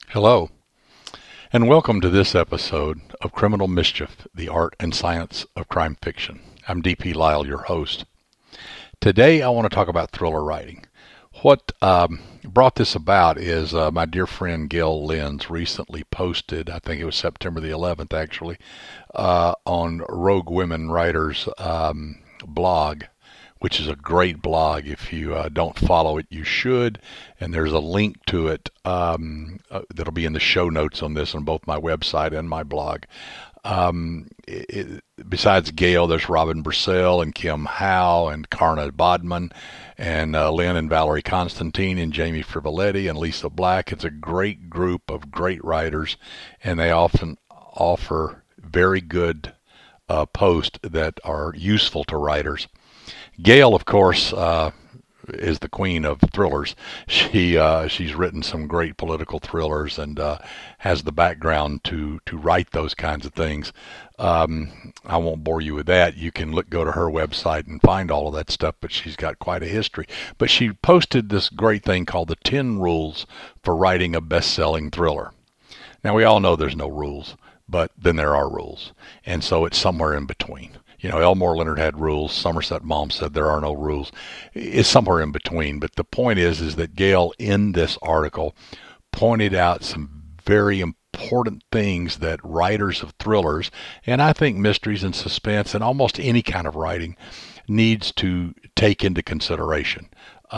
Hello, and welcome to this episode of Criminal Mischief, the Art and Science of Crime Fiction. I'm D.P. Lyle, your host. Today I want to talk about thriller writing. What brought this about is my dear friend Gail Lenz recently posted, I think it was September the 11th actually, on Rogue Women Writers blog, which is a great blog. If you don't follow it, you should. And there's a link to it that'll be in the show notes on this on both my website and my blog. Besides Gail, there's Robin Brissell and Kim Howe and Karna Bodman and Lynn and Valerie Constantine and Jamie Frivoletti and Lisa Black. It's a great group of great writers, and they often offer very good posts that are useful to writers. Gail, of course, is the queen of thrillers. She's written some great political thrillers and has the background to write those kinds of things. I won't bore you with that. You can go to her website and find all of that stuff, but she's got quite a history. But she posted this great thing called the 10 Rules for Writing a Best-Selling Thriller. Now, we all know there's no rules, but then there are rules. And so it's somewhere in between. You know, Elmore Leonard had rules. Somerset Maugham said there are no rules. It's somewhere in between. But the point is that Gail, in this article, pointed out some very important things that writers of thrillers, and I think mysteries and suspense and almost any kind of writing, needs to take into consideration.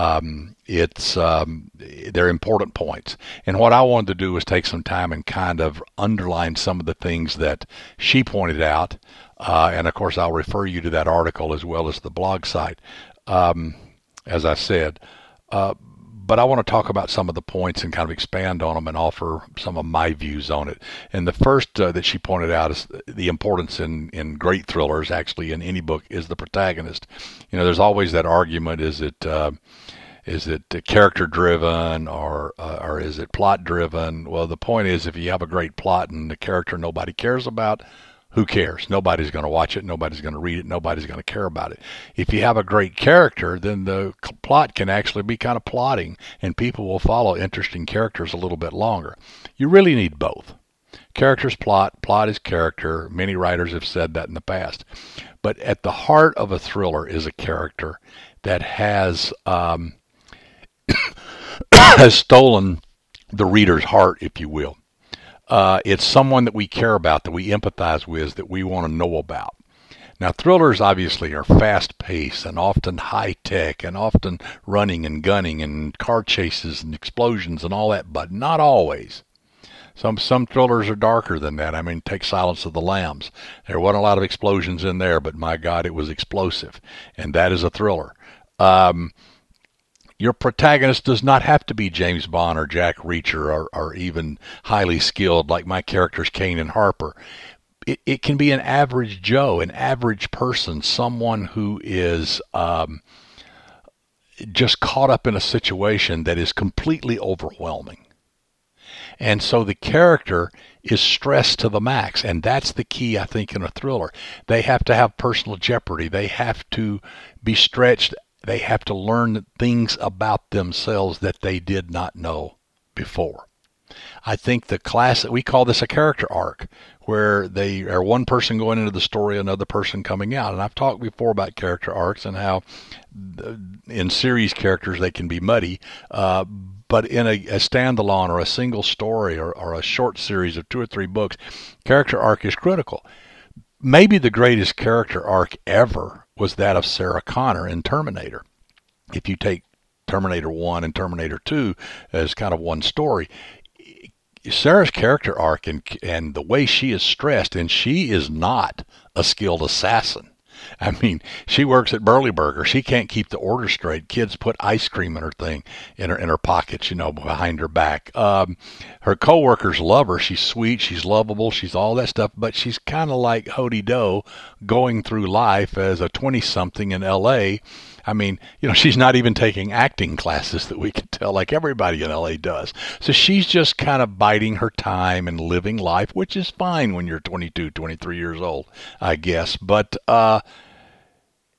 They're important points. And what I wanted to do was take some time and kind of underline some of the things that she pointed out. And of course, I'll refer you to that article as well as the blog site, as I said. But I want to talk about some of the points and kind of expand on them and offer some of my views on it. And the first that she pointed out is the importance in great thrillers, actually in any book, is the protagonist. You know, there's always that argument: is it character driven or is it plot driven? Well, the point is, if you have a great plot and the character nobody cares about, who cares? Nobody's going to watch it. Nobody's going to read it. Nobody's going to care about it. If you have a great character, then the plot can actually be kind of plotting, and people will follow interesting characters a little bit longer. You really need both. Character's plot, plot is character. Many writers have said that in the past. But at the heart of a thriller is a character that has has stolen the reader's heart, if you will. It's someone that we care about, that we empathize with, that we want to know about. Now, thrillers obviously are fast-paced and often high-tech and often running and gunning and car chases and explosions and all that, but not always. Some thrillers are darker than that. I mean, take Silence of the Lambs. There wasn't a lot of explosions in there, but my God, it was explosive, and that is a thriller. Your protagonist does not have to be James Bond or Jack Reacher or even highly skilled like my characters Kane and Harper. It can be an average Joe, an average person, someone who is just caught up in a situation that is completely overwhelming. And so the character is stressed to the max, and that's the key, I think, in a thriller. They have to have personal jeopardy. They have to be stretched. They have to learn things about themselves that they did not know before. I think we call this a character arc, where they are one person going into the story, another person coming out. And I've talked before about character arcs and how in series characters they can be muddy, but in a standalone or a single story or a short series of 2 or 3 books, character arc is critical. Maybe the greatest character arc ever was that of Sarah Connor in Terminator. If you take Terminator 1 and Terminator 2 as kind of one story, Sarah's character arc and the way she is stressed, and she is not a skilled assassin. I mean, she works at Burley Burger. She can't keep the order straight. Kids put ice cream in her pockets, behind her back. Her coworkers love her. She's sweet. She's lovable. She's all that stuff. But she's kind of like Hody Doe going through life as a 20-something in L.A. I mean, she's not even taking acting classes that we can tell like everybody in L.A. does. So she's just kind of biding her time and living life, which is fine when you're 22, 23 years old, I guess. But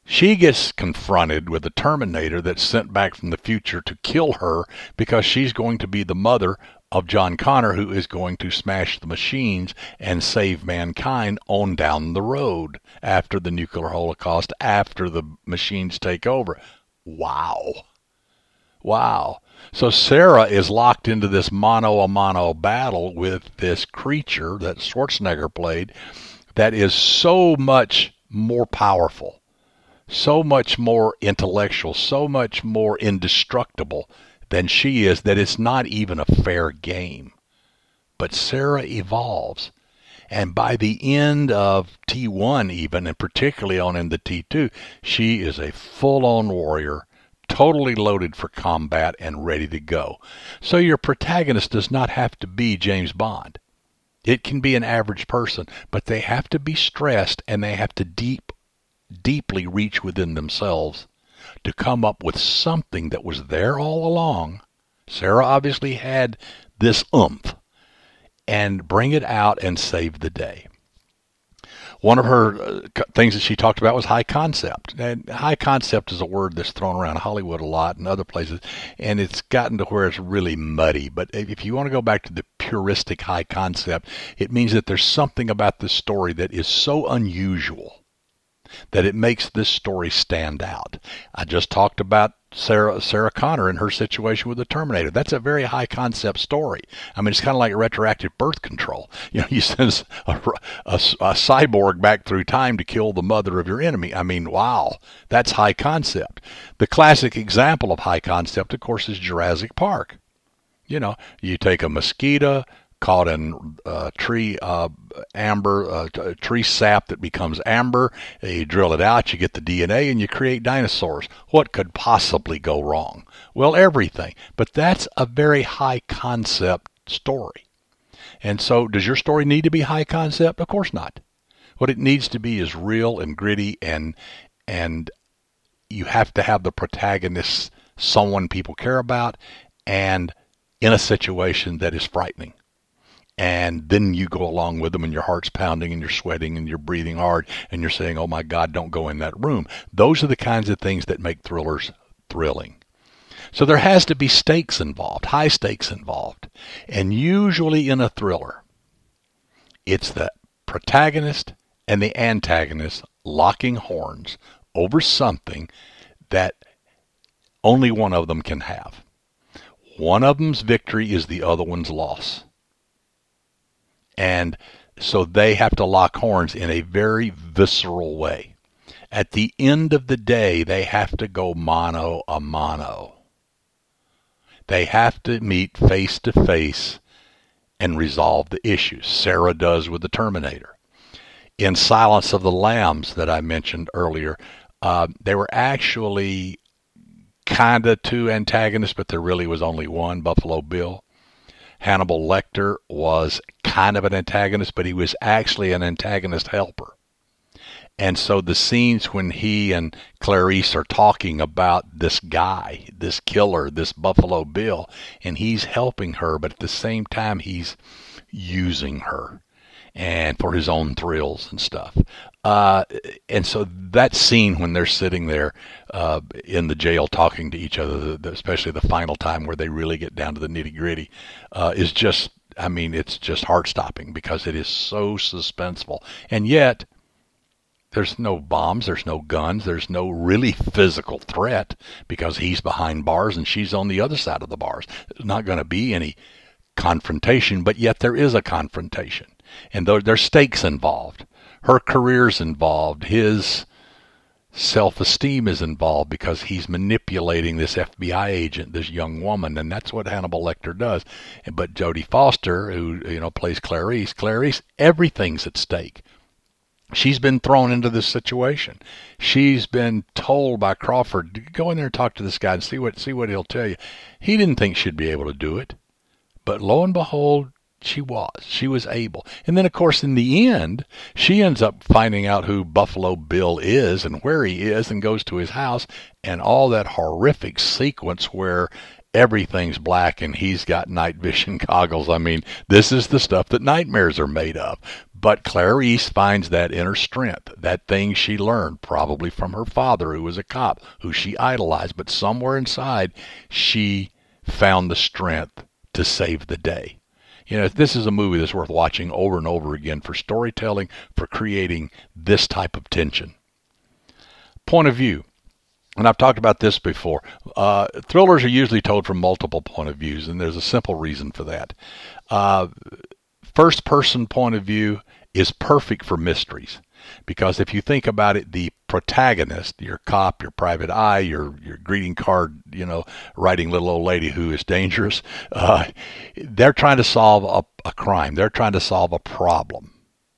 She gets confronted with a Terminator that's sent back from the future to kill her because she's going to be the mother of John Connor, who is going to smash the machines and save mankind on down the road after the nuclear holocaust, after the machines take over. Wow. Wow. So Sarah is locked into this mano-a-mano battle with this creature that Schwarzenegger played that is so much more powerful, so much more intellectual, so much more indestructible than she is, that it's not even a fair game. But Sarah evolves. And by the end of T1 even, and particularly on in the T2, she is a full-on warrior, totally loaded for combat and ready to go. So your protagonist does not have to be James Bond. It can be an average person, but they have to be stressed, and they have to deeply reach within themselves to come up with something that was there all along. Sarah obviously had this oomph, and bring it out and save the day. One of her things that she talked about was high concept. And high concept is a word that's thrown around Hollywood a lot and other places, and it's gotten to where it's really muddy. But if you want to go back to the puristic high concept, it means that there's something about this story that is so unusual that it makes this story stand out. I just talked about Sarah Connor and her situation with the Terminator. That's a very high concept story. I mean, it's kind of like retroactive birth control. You know, you send a cyborg back through time to kill the mother of your enemy. I mean, wow, that's high concept. The classic example of high concept, of course, is Jurassic Park. You know, you take a mosquito caught in tree sap that becomes amber. You drill it out, you get the DNA, and you create dinosaurs. What could possibly go wrong? Well, everything. But that's a very high concept story. And so does your story need to be high concept? Of course not. What it needs to be is real and gritty, and you have to have the protagonist someone people care about and in a situation that is frightening. And then you go along with them, and your heart's pounding, and you're sweating, and you're breathing hard, and you're saying, oh my God, don't go in that room. Those are the kinds of things that make thrillers thrilling. So there has to be stakes involved, high stakes involved. And usually in a thriller, it's the protagonist and the antagonist locking horns over something that only one of them can have. One of them's victory is the other one's loss. And so they have to lock horns in a very visceral way. At the end of the day, they have to go mano a mano. They have to meet face to face and resolve the issues. Sarah does with the Terminator. In Silence of the Lambs that I mentioned earlier, they were actually kind of two antagonists, but there really was only one, Buffalo Bill. Hannibal Lecter was kind of an antagonist, but he was actually an antagonist helper. And so the scenes when he and Clarice are talking about this guy, this killer, this Buffalo Bill, and he's helping her, but at the same time he's using her and for his own thrills and stuff. And so that scene when they're sitting there in the jail talking to each other, especially the final time where they really get down to the nitty-gritty, is just, I mean, it's just heart-stopping because it is so suspenseful. And yet, there's no bombs, there's no guns, there's no really physical threat because he's behind bars and she's on the other side of the bars. There's not going to be any confrontation, but yet there is a confrontation. And there's stakes involved. Her career's involved. His self-esteem is involved because he's manipulating this FBI agent, this young woman, and that's what Hannibal Lecter does. But Jodie Foster, who plays Clarice, everything's at stake. She's been thrown into this situation. She's been told by Crawford, go in there and talk to this guy and see what he'll tell you. He didn't think she'd be able to do it. But lo and behold, she was able. And then, of course, in the end, she ends up finding out who Buffalo Bill is and where he is and goes to his house, and all that horrific sequence where everything's black and he's got night vision goggles. I mean, this is the stuff that nightmares are made of. But Clarice finds that inner strength, that thing she learned probably from her father, who was a cop, who she idolized, but somewhere inside she found the strength to save the day. This is a movie that's worth watching over and over again for storytelling, for creating this type of tension. Point of view. And I've talked about this before. Thrillers are usually told from multiple point of views, and there's a simple reason for that. First-person point of view is perfect for mysteries, because if you think about it, the protagonist, your cop, your private eye, your greeting card, writing little old lady who is dangerous, they're trying to solve a crime. They're trying to solve a problem.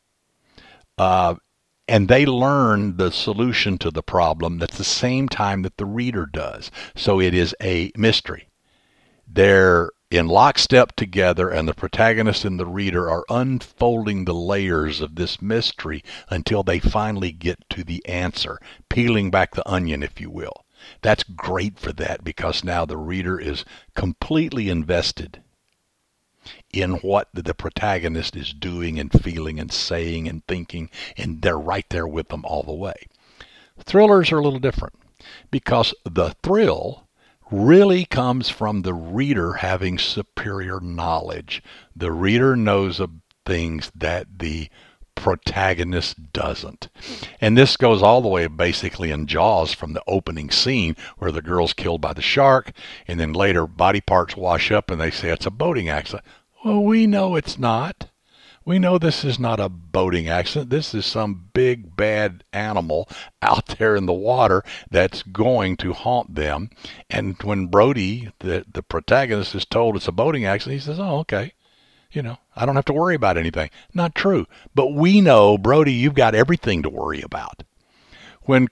And they learn the solution to the problem at the same time that the reader does. So it is a mystery. They're in lockstep together, and the protagonist and the reader are unfolding the layers of this mystery until they finally get to the answer, peeling back the onion, if you will. That's great for that, because now the reader is completely invested in what the protagonist is doing and feeling and saying and thinking, and they're right there with them all the way. Thrillers are a little different, because the thrill really comes from the reader having superior knowledge. The reader knows of things that the protagonist doesn't. And this goes all the way basically in Jaws, from the opening scene where the girl's killed by the shark, and then later body parts wash up and they say it's a boating accident. Well, we know it's not. We know this is not a boating accident. This is some big bad animal out there in the water that's going to haunt them. And when Brody, the protagonist, is told it's a boating accident, he says, oh, okay. I don't have to worry about anything. Not true. But we know, Brody, you've got everything to worry about. When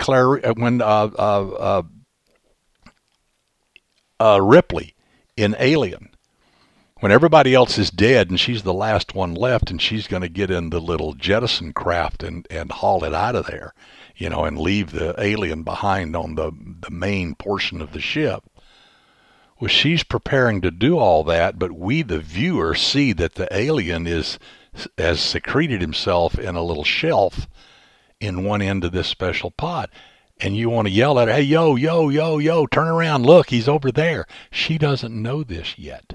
Ripley in Alien, when everybody else is dead and she's the last one left, and she's going to get in the little jettison craft and haul it out of there, and leave the alien behind on the main portion of the ship. Well, she's preparing to do all that, but we, the viewer, see that the alien has secreted himself in a little shelf in one end of this special pod. And you want to yell at her, hey, yo, turn around, look, he's over there. She doesn't know this yet.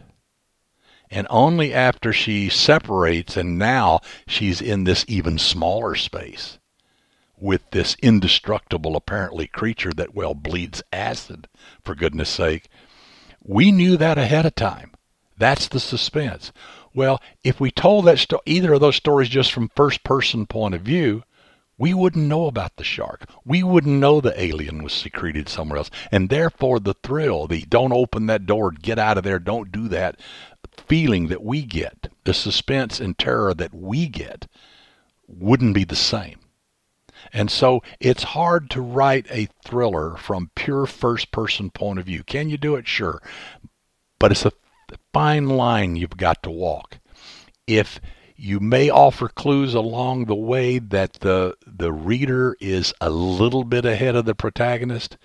And only after she separates, and now she's in this even smaller space with this indestructible, apparently, creature that, bleeds acid, for goodness sake. We knew that ahead of time. That's the suspense. Well, if we told that either of those stories just from first-person point of view, we wouldn't know about the shark. We wouldn't know the alien was secreted somewhere else. And therefore, the thrill, the don't open that door, get out of there, don't do that feeling that we get, the suspense and terror that we get, wouldn't be the same. And so it's hard to write a thriller from pure first-person point of view. Can you do it? Sure. But it's a fine line you've got to walk. If you may offer clues along the way that the reader is a little bit ahead of the protagonist,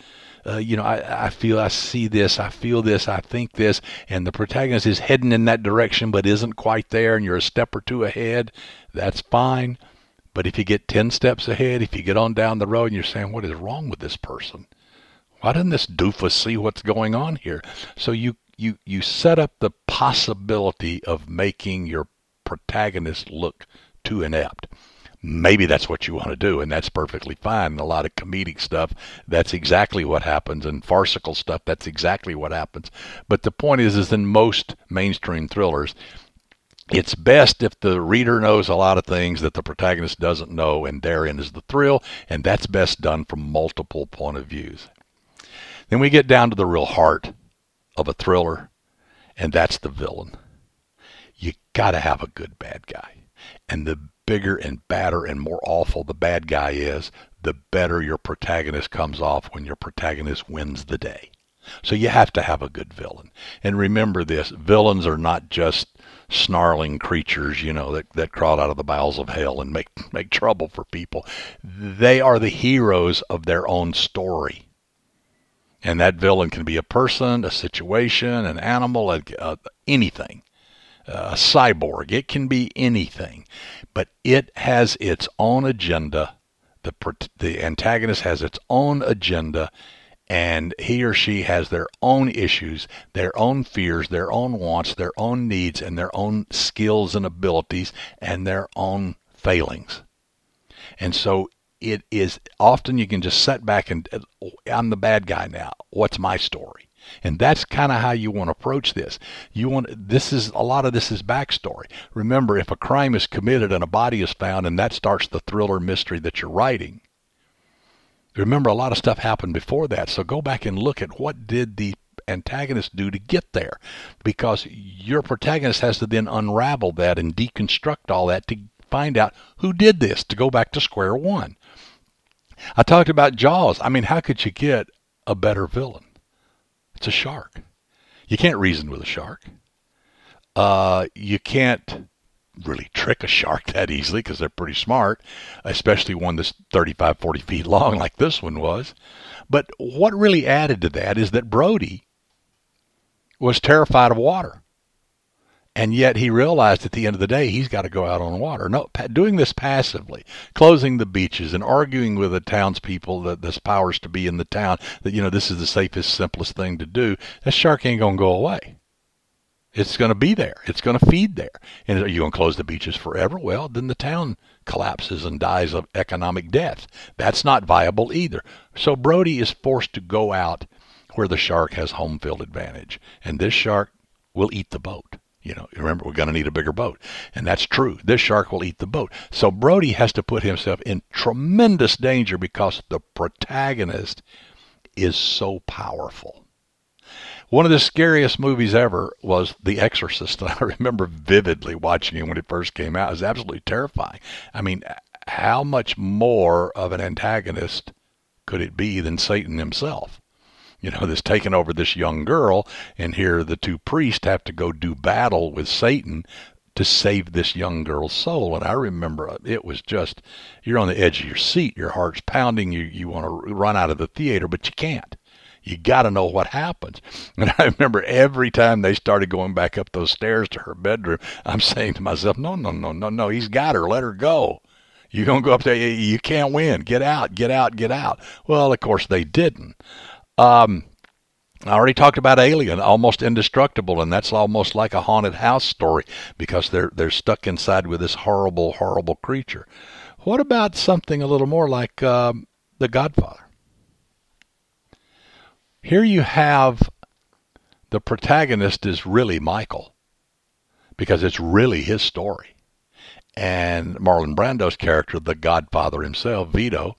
I feel I see this, I feel this, I think this, and the protagonist is heading in that direction but isn't quite there, and you're a step or two ahead, that's fine. But if you get 10 steps ahead, if you get on down the road and you're saying, what is wrong with this person? Why doesn't this doofus see what's going on here? So you set up the possibility of making your protagonist look too inept. Maybe that's what you want to do, and that's perfectly fine. A lot of comedic stuff, that's exactly what happens, and farcical stuff, that's exactly what happens. But the point is in most mainstream thrillers, it's best if the reader knows a lot of things that the protagonist doesn't know, and therein is the thrill, and that's best done from multiple point of views. Then we get down to the real heart of a thriller, and that's the villain. You got to have a good bad guy. And the bigger and badder and more awful the bad guy is, the better your protagonist comes off when your protagonist wins the day. So you have to have a good villain. And remember this, villains are not just snarling creatures, that crawl out of the bowels of hell and make trouble for people. They are the heroes of their own story. And that villain can be a person, a situation, an animal, anything. a cyborg. It can be anything, but it has its own agenda. The antagonist has its own agenda, and he or she has their own issues, their own fears, their own wants, their own needs, and their own skills and abilities, and their own failings. And so it is often you can just sit back and, I'm the bad guy now. What's my story? And that's kind of how you want to approach this. A lot of this is backstory. Remember, if a crime is committed and a body is found, and that starts the thriller mystery that you're writing, remember a lot of stuff happened before that. So go back and look at what did the antagonist do to get there, because your protagonist has to then unravel that and deconstruct all that to find out who did this, to go back to square one. I talked about Jaws. I mean, how could you get a better villain? It's a shark. You can't reason with a shark. You can't really trick a shark that easily because they're pretty smart, especially one that's 35, 40 feet long like this one was. But what really added to that is that Brody was terrified of water. And yet he realized at the end of the day, he's got to go out on water. No, doing this passively, closing the beaches and arguing with the townspeople that there's powers to be in the town, that, this is the safest, simplest thing to do, that shark ain't going to go away. It's going to be there. It's going to feed there. And are you going to close the beaches forever? Well, then the town collapses and dies of economic death. That's not viable either. So Brody is forced to go out where the shark has home field advantage. And this shark will eat the boat. Remember, we're going to need a bigger boat. And that's true. This shark will eat the boat. So Brody has to put himself in tremendous danger because the protagonist is so powerful. One of the scariest movies ever was The Exorcist. And I remember vividly watching it when it first came out. It was absolutely terrifying. I mean, how much more of an antagonist could it be than Satan himself? That's taken over this young girl, and here the two priests have to go do battle with Satan to save this young girl's soul. And I remember it was just, you're on the edge of your seat, your heart's pounding, you want to run out of the theater, but you can't. You got to know what happens. And I remember every time they started going back up those stairs to her bedroom, I'm saying to myself, no, he's got her, let her go. You're going to go up there, you can't win, get out. Well, of course they didn't. I already talked about Alien, almost indestructible, and that's almost like a haunted house story because they're stuck inside with this horrible, horrible creature. What about something a little more like The Godfather? Here you have the protagonist is really Michael because it's really his story. And Marlon Brando's character, the Godfather himself, Vito,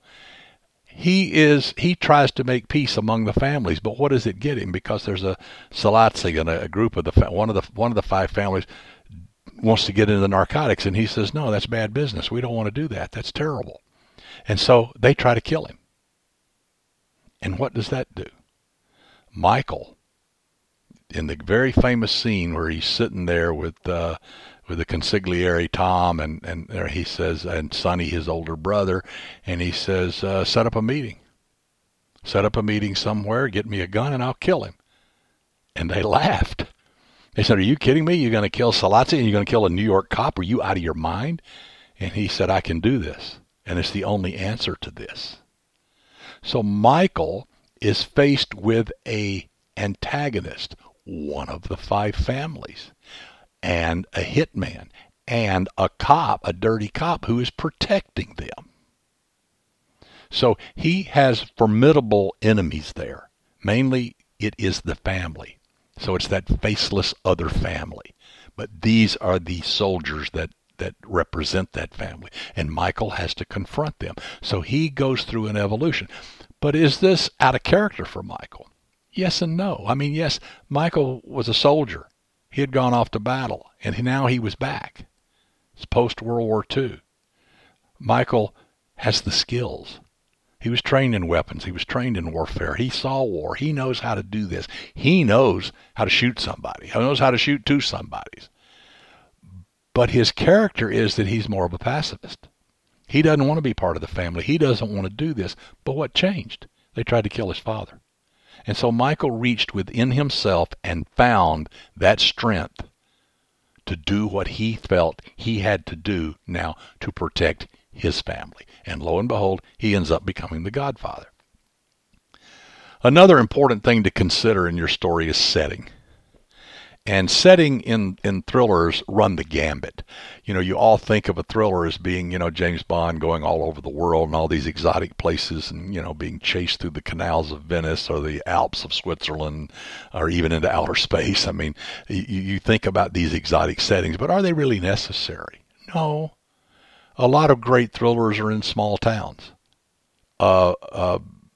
he tries to make peace among the families, but what does it get him? Because there's a Salazzi and a group of one of the five families wants to get into the narcotics, and he says, no, that's bad business. We don't want to do that. That's terrible. And so they try to kill him. And what does that do? Michael, in the very famous scene where he's sitting there with the consigliere Tom and he says, and Sonny, his older brother, and he says, set up a meeting somewhere, get me a gun and I'll kill him. And they laughed. They said, are you kidding me? You're going to kill Salazzi and you're going to kill a New York cop? Are you out of your mind? And he said, I can do this. And it's the only answer to this. So Michael is faced with a antagonist, one of the five families, and a hitman, and a cop, a dirty cop who is protecting them. So he has formidable enemies there. Mainly it is the family. So it's that faceless other family. But these are the soldiers that represent that family. And Michael has to confront them. So he goes through an evolution. But is this out of character for Michael? Yes and no. I mean, yes, Michael was a soldier. He had gone off to battle, and now he was back. It's post-World War II. Michael has the skills. He was trained in weapons. He was trained in warfare. He saw war. He knows how to do this. He knows how to shoot somebody. He knows how to shoot two somebodies. But his character is that he's more of a pacifist. He doesn't want to be part of the family. He doesn't want to do this. But what changed? They tried to kill his father. And so Michael reached within himself and found that strength to do what he felt he had to do now to protect his family. And lo and behold, he ends up becoming the Godfather. Another important thing to consider in your story is setting. And setting in thrillers run the gambit. You all think of a thriller as being, James Bond going all over the world and all these exotic places and, being chased through the canals of Venice or the Alps of Switzerland or even into outer space. I mean, you think about these exotic settings, but are they really necessary? No. A lot of great thrillers are in small towns. I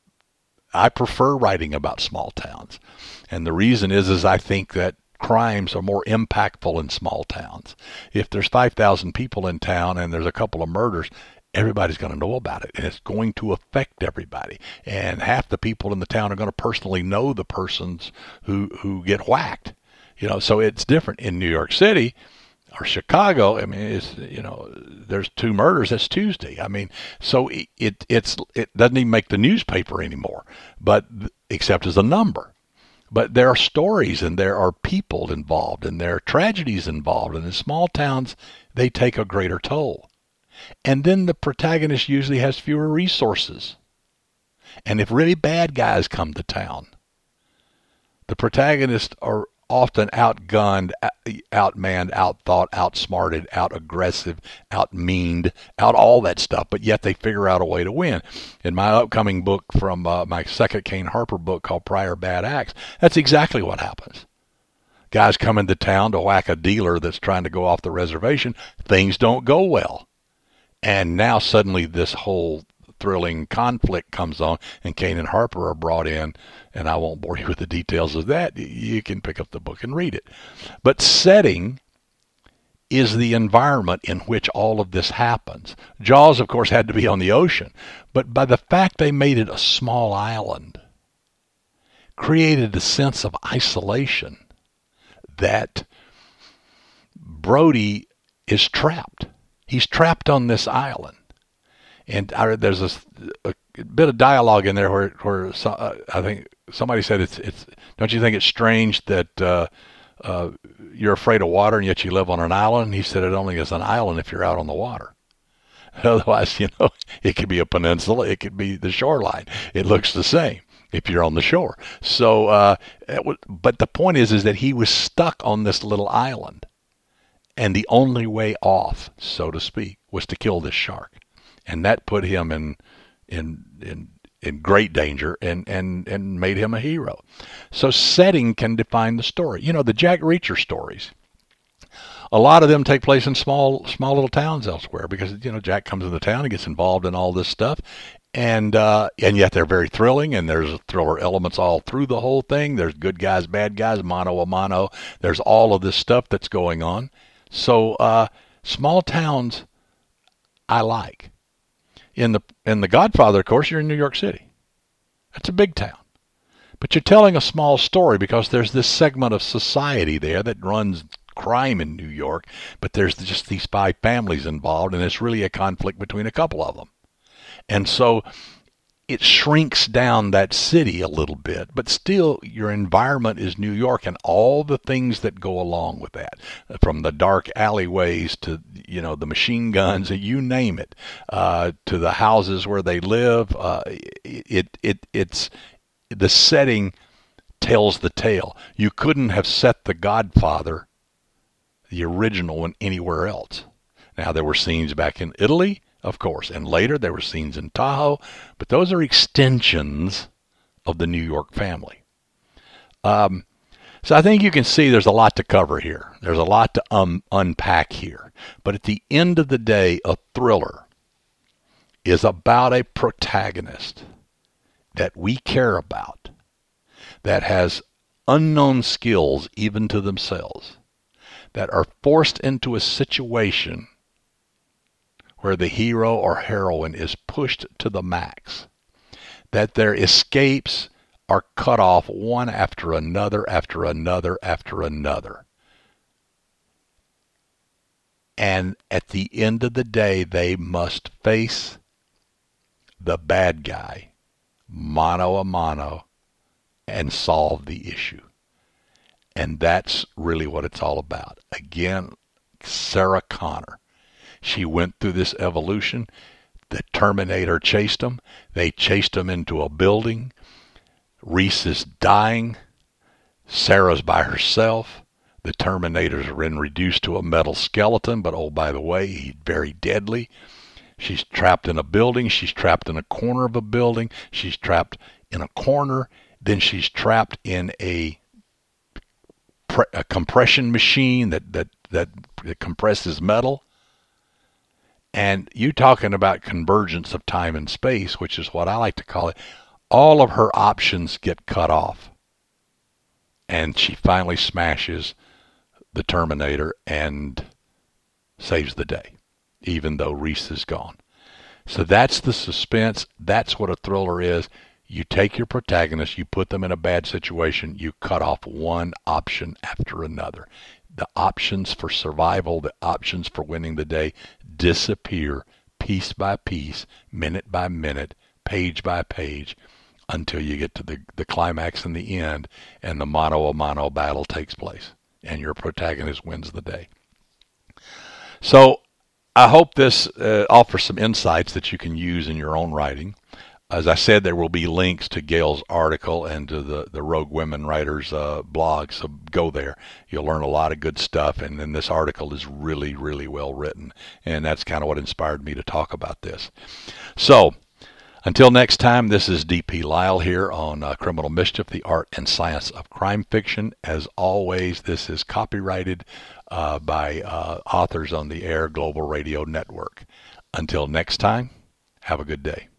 prefer writing about small towns. And the reason is I think that crimes are more impactful in small towns. If there's 5,000 people in town and there's a couple of murders, everybody's going to know about it, and it's going to affect everybody. And half the people in the town are going to personally know the persons who get whacked. So it's different in New York City or Chicago. I mean, there's 2 murders. That's Tuesday. I mean, so it doesn't even make the newspaper anymore, but except as a number. But there are stories and there are people involved and there are tragedies involved. And in small towns, they take a greater toll. And then the protagonist usually has fewer resources. And if really bad guys come to town, the protagonists are often outgunned, outmanned, outthought, outsmarted, outaggressive, outmeaned, out all that stuff, but yet they figure out a way to win. In my upcoming book from my second Kane Harper book called Prior Bad Acts, that's exactly what happens. Guys come into town to whack a dealer that's trying to go off the reservation. Things don't go well. And now suddenly this whole thrilling conflict comes on, and Kane and Harper are brought in, and I won't bore you with the details of that. You can pick up the book and read it. But setting is the environment in which all of this happens. Jaws, of course, had to be on the ocean, but by the fact they made it a small island, created a sense of isolation that Brody is trapped. He's trapped on this island. And there's a bit of dialogue in there where I think somebody said it's. Don't you think it's strange that you're afraid of water and yet you live on an island? And he said it only is an island if you're out on the water. Otherwise, it could be a peninsula, it could be the shoreline. It looks the same if you're on the shore. So, but the point is that he was stuck on this little island, and the only way off, so to speak, was to kill this shark. And that put him in great danger and made him a hero. So setting can define the story. The Jack Reacher stories, a lot of them take place in small little towns elsewhere because, Jack comes into town and gets involved in all this stuff. And yet they're very thrilling, and there's thriller elements all through the whole thing. There's good guys, bad guys, mano a mano. There's all of this stuff that's going on. So small towns I like. In the Godfather, of course, you're in New York City. That's a big town. But you're telling a small story because there's this segment of society there that runs crime in New York, but there's just these 5 families involved, and it's really a conflict between a couple of them. And so it shrinks down that city a little bit, but still your environment is New York and all the things that go along with that, from the dark alleyways to, the machine guns, you name it, to the houses where they live. It's the setting tells the tale. You couldn't have set The Godfather, the original one, anywhere else. Now, there were scenes back in Italy, of course, and later there were scenes in Tahoe, but those are extensions of the New York family. So I think you can see there's a lot to cover here. There's a lot to unpack here. But at the end of the day, a thriller is about a protagonist that we care about, that has unknown skills even to themselves, that are forced into a situation where the hero or heroine is pushed to the max, that their escapes are cut off one after another, after another, after another. And at the end of the day, they must face the bad guy, mano a mano, and solve the issue. And that's really what it's all about. Again, like Sarah Connor. She went through this evolution. The Terminator chased them. They chased them into a building. Reese is dying. Sarah's by herself. The Terminator's been reduced to a metal skeleton, but oh, by the way, he's very deadly. She's trapped in a building. She's trapped in a corner of a building. She's trapped in a corner. Then she's trapped in a compression machine that compresses metal. And you talking about convergence of time and space, which is what I like to call it. All of her options get cut off. And she finally smashes the Terminator and saves the day, even though Reese is gone. So that's the suspense. That's what a thriller is. You take your protagonist, you put them in a bad situation, you cut off one option after another. The options for survival, the options for winning the day disappear piece by piece, minute by minute, page by page, until you get to the climax in the end, and the mano-a-mano battle takes place, and your protagonist wins the day. So I hope this offers some insights that you can use in your own writing. As I said, there will be links to Gail's article and to the Rogue Women Writers blog, so go there. You'll learn a lot of good stuff, and then this article is really, really well written, and that's kind of what inspired me to talk about this. So, until next time, this is D.P. Lyle here on Criminal Mischief, the Art and Science of Crime Fiction. As always, this is copyrighted by Authors on the Air Global Radio Network. Until next time, have a good day.